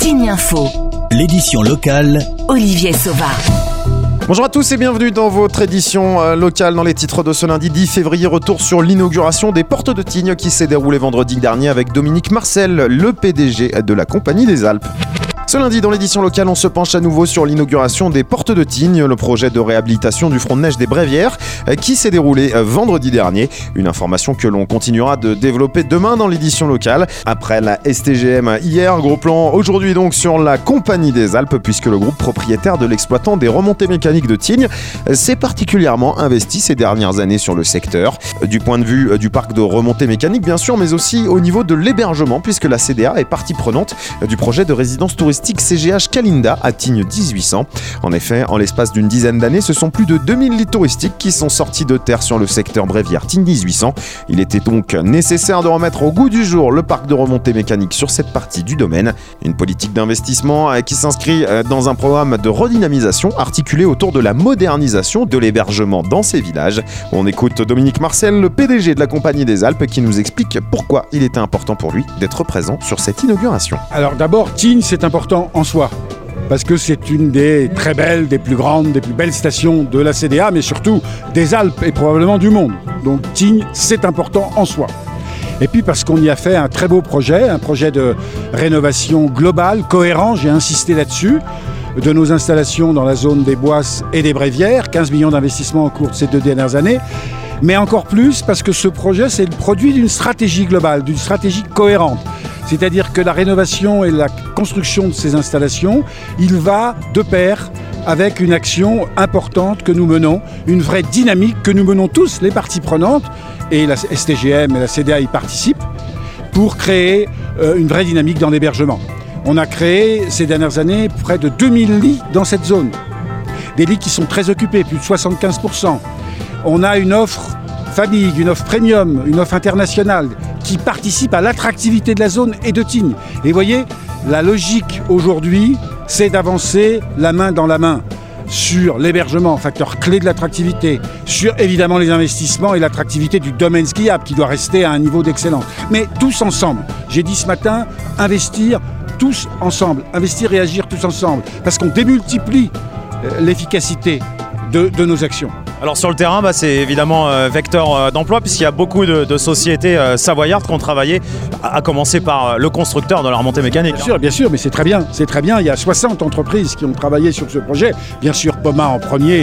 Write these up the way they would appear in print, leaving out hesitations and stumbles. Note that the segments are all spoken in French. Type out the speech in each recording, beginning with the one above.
Tignes Info, l'édition locale, Olivier Sauva. Bonjour à tous et bienvenue dans votre édition locale. Dans les titres de ce lundi 10 février, retour sur l'inauguration des Portes de Tignes qui s'est déroulée vendredi dernier avec Dominique Marcel, le PDG de la Compagnie des Alpes. Ce lundi, dans l'édition locale, on se penche à nouveau sur l'inauguration des Portes de Tignes, le projet de réhabilitation du front de neige des Brévières qui s'est déroulé vendredi dernier. Une information que l'on continuera de développer demain dans l'édition locale. Après la STGM hier, gros plan aujourd'hui donc sur la Compagnie des Alpes puisque le groupe propriétaire de l'exploitant des remontées mécaniques de Tignes s'est particulièrement investi ces dernières années sur le secteur. Du point de vue du parc de remontées mécaniques bien sûr, mais aussi au niveau de l'hébergement puisque la CDA est partie prenante du projet de résidence touristique CGH Kalinda à Tignes 1800. En effet, en l'espace d'une dizaine d'années, ce sont plus de 2000 lits touristiques qui sont sortis de terre sur le secteur bréviaire Tignes 1800. Il était donc nécessaire de remettre au goût du jour le parc de remontée mécanique sur cette partie du domaine. Une politique d'investissement qui s'inscrit dans un programme de redynamisation articulé autour de la modernisation de l'hébergement dans ces villages. On écoute Dominique Marcel, le PDG de la Compagnie des Alpes, qui nous explique pourquoi il était important pour lui d'être présent sur cette inauguration. Alors d'abord, Tignes, c'est important en soi, parce que c'est une des très belles, des plus grandes, des plus belles stations de la CDA, mais surtout des Alpes et probablement du monde. Donc Tignes, c'est important en soi. Et puis parce qu'on y a fait un très beau projet, un projet de rénovation globale, cohérent, j'ai insisté là-dessus, de nos installations dans la zone des Boisses et des Brévières, 15 millions d'investissements au cours de ces 2 dernières années. Mais encore plus parce que ce projet, c'est le produit d'une stratégie globale, d'une stratégie cohérente. C'est-à-dire que la rénovation et la construction de ces installations, il va de pair avec une action importante que nous menons, une vraie dynamique que nous menons tous, les parties prenantes, et la STGM et la CDA y participent, pour créer une vraie dynamique dans l'hébergement. On a créé ces dernières années près de 2000 lits dans cette zone. Des lits qui sont très occupés, plus de 75%. On a une offre famille, une offre premium, une offre internationale qui participe à l'attractivité de la zone et de Tignes. Et vous voyez, la logique aujourd'hui, c'est d'avancer la main dans la main sur l'hébergement, facteur clé de l'attractivité, sur évidemment les investissements et l'attractivité du domaine skiable qui doit rester à un niveau d'excellence. Mais tous ensemble, j'ai dit ce matin, investir tous ensemble, investir et agir tous ensemble, parce qu'on démultiplie l'efficacité de nos actions. Alors sur le terrain, c'est évidemment vecteur d'emploi puisqu'il y a beaucoup de sociétés savoyardes qui ont travaillé, à commencer par le constructeur de la remontée mécanique. Bien sûr, mais c'est très bien. Il y a 60 entreprises qui ont travaillé sur ce projet. Bien sûr, Poma en premier,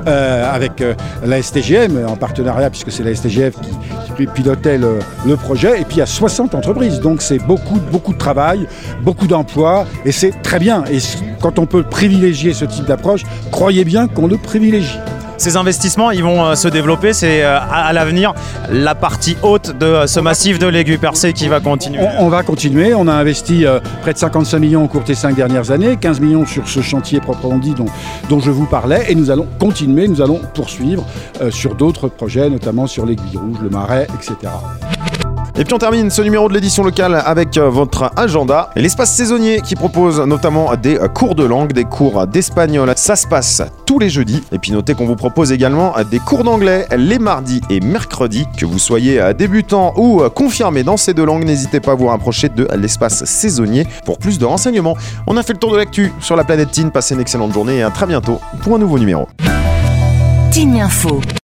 avec la STGM en partenariat, puisque c'est la STGF qui pilotait le projet. Et puis il y a 60 entreprises, donc c'est beaucoup de travail, beaucoup d'emplois, et c'est très bien. Et quand on peut privilégier ce type d'approche, croyez bien qu'on le privilégie. Ces investissements, ils vont se développer, c'est à l'avenir la partie haute de ce massif de l'Aiguille Percée qui va continuer. On va continuer, on a investi près de 55 millions au cours des 5 dernières années, 15 millions sur ce chantier proprement dit dont je vous parlais, et nous allons continuer, nous allons poursuivre sur d'autres projets, notamment sur l'Aiguille Rouge, le Marais, etc. Et puis on termine ce numéro de l'édition locale avec votre agenda et l'espace saisonnier qui propose notamment des cours de langue, des cours d'espagnol. Ça se passe tous les jeudis. Et puis notez qu'on vous propose également des cours d'anglais les mardis et mercredis. Que vous soyez débutant ou confirmé dans ces 2 langues, n'hésitez pas à vous rapprocher de l'espace saisonnier pour plus de renseignements. On a fait le tour de l'actu sur la planète Tignes. Passez une excellente journée et à très bientôt pour un nouveau numéro. Tignes Info.